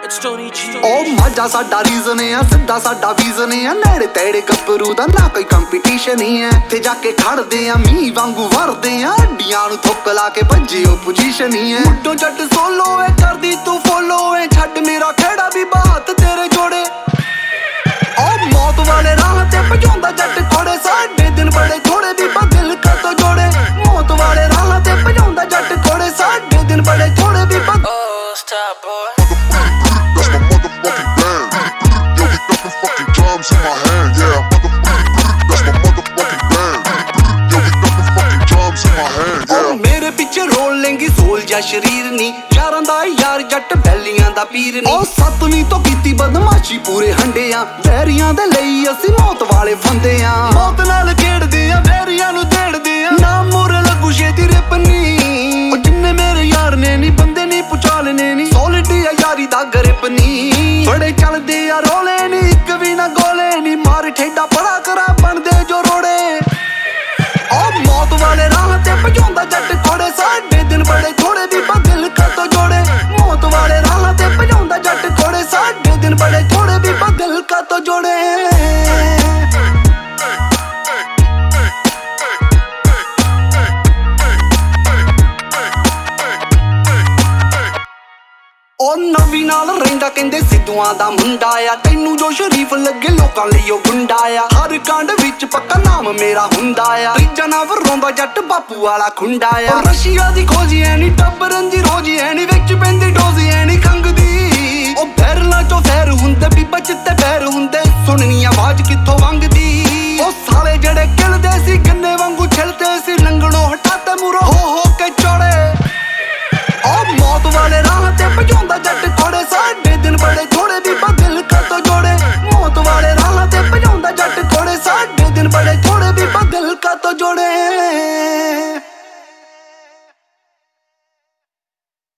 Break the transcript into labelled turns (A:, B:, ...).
A: ਉਹ ਮਾਝਾ ਸਾਡਾ ਰੀਜ਼ਨ ਆ, ਸਿੱਧਾ ਸਾਡਾ ਵਿਜ਼ਨ ਆ, ਨੇੜੇ ਤੇੜੇ ਗੱਭਰੂ ਦਾ ਨਾ ਕੋਈ ਕੰਪੀਟੀਸ਼ਨ ਹੀ ਐ। ਤੇ ਜਾ ਕੇ ਖੜਦੇ ਆ ਮੀਂਹ ਵਾਂਗੂ ਵਰਦੇ ਆ, ਅੱਡੀਆਂ ਨੂੰ ਥੁੱਕ ਲਾ ਕੇ ਭੱਜੇ ਉਹ ਪੋਜੀਸ਼ਨ ਹੀ ਐ। ਮੁੱਢੋਂ ਜੱਟ ਸੋਲੋ ਏ ਕਰਦੀ ਤੂੰ ਫੋਲੋ ਏ, ਛੱਡ ਮੇਰਾ ਖੇੜਾ ਵੀ ਬਾਤ ਤੇਰੇ ਜੋੜੇ। ਉਹ ਮੌਤ ਵਾਲੇ ਰਾਹ ਤੇ ਭਜਾਉਂਦਾ ਜੱਟ ਕੋੜੇ, ਸਾਡੇ ਦਿਨ ਬੜੇ ਥੋੜੇ ਵੀ ਦਿਲ ਕਦੋਂ ਜੋੜੇ। ਮੌਤ ਵਾਲੇ ਰਾਹ ਤੇ ਭਜਾਉਂਦਾ ਜੱਟ ਕੋੜੇ, ਸਾਡੇ ਦਿਨ ਬੜੇ ਥੋੜੇ ਵੀ
B: in my hand, yeah, that's my motherfucking band. Yo, we got the fucking drums in my hand, yeah.
A: ਮੇਰੇ ਪਿੱਛੇ ਰੋਲ ਲੈਂਗੀ ਸੋਲ ਜਾਂ ਸ਼ਰੀਰ ਨੀ, ਯਾਰਾਂ ਦਾ ਯਾਰ ਜੱਟ ਬੈਲੀਆਂ ਦਾ ਪੀਰ ਨੀ। ਉਹ ਸੱਤਵੀਂ ਤੋਂ ਕੀਤੀ ਬਦਮਾਸ਼ੀ ਪੂਰੇ ਹੰਡੇ ਆ, ਵੈਰੀਆਂ ਦੇ ਲਈ ਅਸੀਂ ਮੌਤ ਵਾਲੇ ਫੰਦੇ ਆ। ਮੌਤ ਨਾਲ ਖੇਡਦੇ ਆ, ਵੈਰੀਆਂ ਨੂੰ ਦੇੜਦੇ ਆ, ਨਾ ਮੋਰੇ ਲੱਗੂ ਛੇਤੀ ਰਿਪਨੀ। ਉਹ ਜਿੰਨੇ ਮੇਰੇ ਯਾਰ ਨੇ ਨੀ ਬੰਦੇ ਨੀ ਪੁਚਾਲਨੇ ਨੀ, ਸੋਲਿਡ ਆ ਯਾਰੀ ਦਾ ਗਰਿਪ ਨੀ। ਬੜੇ ਚੱਲਦੇ ਆ ਰੋਲੇ ਨੀ, ਇੱਕ ਵੀ ਨਾ ਗੋਲੇ ਨੀ, ਮਾਰ ਠੇਡਾ ਪੜਾ ਕਰਾ ਬਣਦੇ ਜੋ ਰੋੜੇ। ਉਹ ਮੌਤ ਵਾਲੇ ਰਾਹ ਤੇ ਭਜਾਉਂਦਾ ਜੱਟ ਕੋੜੇ, ਸਾਡੇ ਦਿਨ ਬੜੇ ਥੋੜੇ ਵੀ ਦਿਲ ਕਦੋਂ ਜੋੜੇ। ਮੌਤ ਵਾਲੇ ਰਾਹ ਤੇ ਭਜਾਉਂਦਾ ਜੱਟ ਕੋੜੇ, ਸਾਡੇ ਦਿਨ ਬੜੇ ਥੋੜੇ ਵੀ ਦਿਲ ਕਦੋਂ ਜੋੜੇ। ਉਹ ਨਵੀਂ ਨਾਲ ਰਹਿੰਦਾ ਕਹਿੰਦੇ ਸਿੱਧੂਆਂ ਦਾ ਮੁੰਡਾ ਆ, ਤੈਨੂੰ ਜੋ ਸ਼ਰੀਫ ਲੱਗੇ ਲੋਕਾਂ ਲਈ ਉਹ ਗੁੰਡਾ ਆ। ਹਰ ਕਾਂਡ ਵਿੱਚ ਪੱਕਾ ਨਾਮ ਮੇਰਾ ਹੁੰਦਾ ਆ, ਤੀਜਾ ਨਾ ਵਰੋਂਦਾ ਜੱਟ ਬਾਪੂ ਵਾਲਾ ਖੁੰਡਾ ਆ। ਰਸ਼ੀਆ ਦੀ ਖੋਜੀ ਐ ਨੀ, ਟੱਬਰਨ ਦੀ ਰੋਜੀ ਐ ਨੀ, ਵਿੱਚ ਪੈਂਦੀ ਡੋਜ਼ੀ ਐ ਨੀ ਖੰਗ ਦੀ। ਉਹ ਬੈਰਲਾਂ ਚੋਂ ਫੈਰ ਹੁੰਦੇ ਵੀ ਬਚਤੇ ਪੈਰ ਹੁੰਦੇ, ਸੁਣਨੀ ਆਵਾਜ਼ ਕਿੱਥੋਂ ਵੰਗਦੀ। ਉਹ ਸਾਲੇ ਜਿਹੜੇ ਕਿਲਦੇ ਸੀ ਗੰਨੇ ਵਾਂਗੂ ਛਿਲਦੇ ਸੀ, ਲੰਗਣੋਂ ਹਟਾਤੇ ਮੂਰੋਂ ਹੋ ਕੇ ਚੌੜੇ। ਉਹ ਮੌਤ ਵਾਲੇ ਰਾਹ ਤੇ ਭਜਾਉਂਦਾ ਜੱਟ ਕੋੜੇ, ਸਾਡੇ ਦਿਨ ਬੜੇ ਥੋੜੇ ਵੀ ਦਿਲ ਕਦੋਂ ਜੋੜੇ। ਮੌਤ ਵਾਲੇ ਰਾਹ ਤੇ ਭਜਾਉਂਦਾ ਜੱਟ ਕੋੜੇ, ਸਾਡੇ ਦਿਨ ਬੜੇ ਥੋੜੇ ਵੀ ਦਿਲ ਕਦੋਂ ਜੋੜੇ।